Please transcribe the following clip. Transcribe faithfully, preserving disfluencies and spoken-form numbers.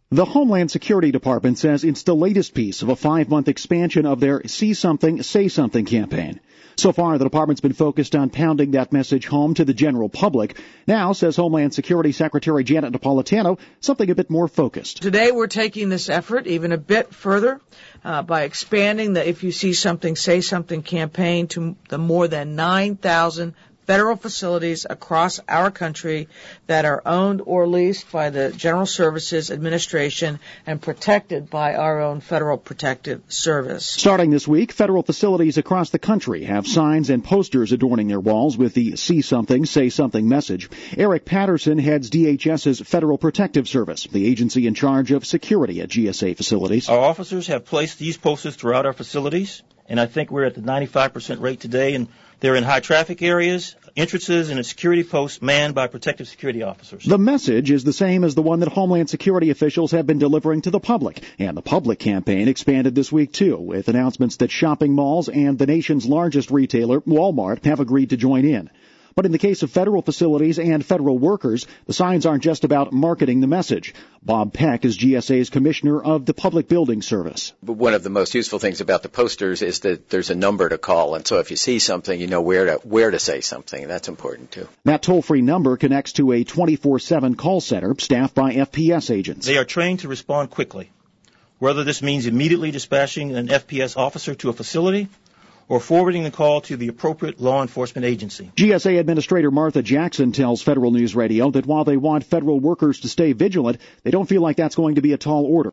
The Homeland Security Department says it's the latest piece of a five-month expansion of their See Something, Say Something campaign. So far, the department's been focused on pounding that message home to the general public. Now, says Homeland Security Secretary Janet Napolitano, something a bit more focused. Today, we're taking this effort even a bit further uh, by expanding the If You See Something, Say Something campaign to the more than nine thousand federal facilities across our country that are owned or leased by the General Services Administration and protected by our own Federal Protective Service. Starting this week, federal facilities across the country have signs and posters adorning their walls with the See Something, Say Something message. Eric Patterson heads D H S's Federal Protective Service, the agency in charge of security at G S A facilities. Our officers have placed these posters throughout our facilities, and I think we're at the ninety-five percent rate today, and they're in high traffic areas, entrances, and at security posts manned by protective security officers. The message is the same as the one that Homeland Security officials have been delivering to the public. And the public campaign expanded this week, too, with announcements that shopping malls and the nation's largest retailer, Walmart, have agreed to join in. But in the case of federal facilities and federal workers, the signs aren't just about marketing the message. Bob Peck is G S A's Commissioner of the Public Building Service. One of the most useful things about the posters is that there's a number to call, and so if you see something, you know where to where to say something. That's important, too. That toll-free number connects to a twenty-four seven call center staffed by F P S agents. They are trained to respond quickly, whether this means immediately dispatching an F P S officer to a facility or forwarding the call to the appropriate law enforcement agency. G S A Administrator Martha Jackson tells Federal News Radio that while they want federal workers to stay vigilant, they don't feel like that's going to be a tall order.